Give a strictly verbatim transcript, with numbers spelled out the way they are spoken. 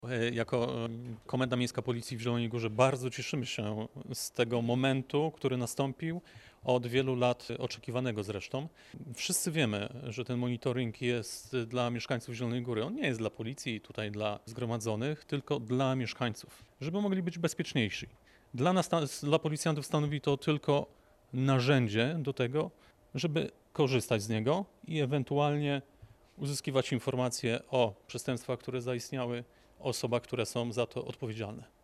Jako Komenda Miejska Policji w Zielonej Górze bardzo cieszymy się z tego momentu, który nastąpił, od wielu lat oczekiwanego zresztą. Wszyscy wiemy, że ten monitoring jest dla mieszkańców Zielonej Góry. On nie jest dla policji, tutaj dla zgromadzonych, tylko dla mieszkańców, żeby mogli być bezpieczniejsi. Dla nas, dla policjantów stanowi to tylko narzędzie do tego, żeby korzystać z niego i ewentualnie uzyskiwać informacje o przestępstwach, które zaistniały, o osobach, które są za to odpowiedzialne.